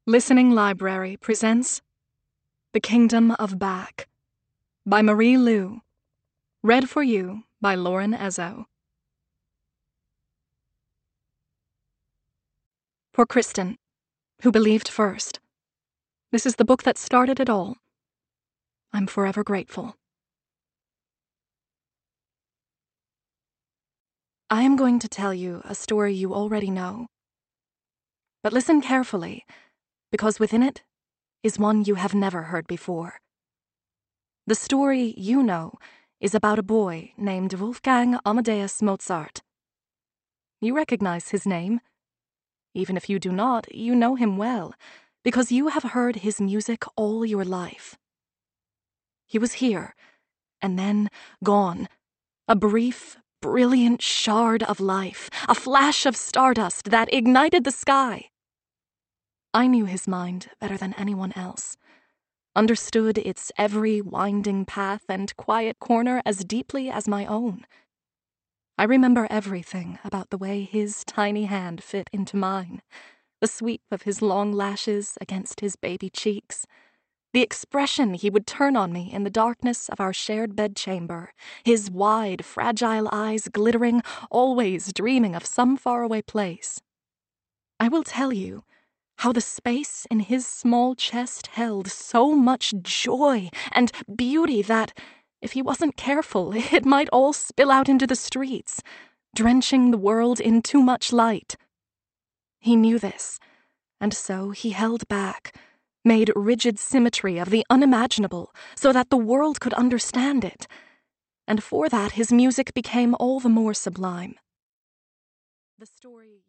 Listening Library presents The Kingdom of Back by Marie Lu. Read for you by Lauren Ezzo. For Kristen, who believed first. This is the book that started it all. I'm forever grateful. I am going to tell you a story you already know. But listen carefully, because within it is one you have never heard before. The story you know is about a boy named Wolfgang Amadeus Mozart. You recognize his name. Even if you do not, you know him well, because you have heard his music all your life. He was here, and then gone. A brief, brilliant shard of life, a flash of stardust that ignited the sky. I knew his mind better than anyone else, understood its every winding path and quiet corner as deeply as my own. I remember everything about the way his tiny hand fit into mine, the sweep of his long lashes against his baby cheeks, the expression he would turn on me in the darkness of our shared bedchamber, his wide, fragile eyes glittering, always dreaming of some faraway place. I will tell you how the space in his small chest held so much joy and beauty that, if he wasn't careful, it might all spill out into the streets, drenching the world in too much light. He knew this, and so he held back, made rigid symmetry of the unimaginable so that the world could understand it, and for that his music became all the more sublime. The story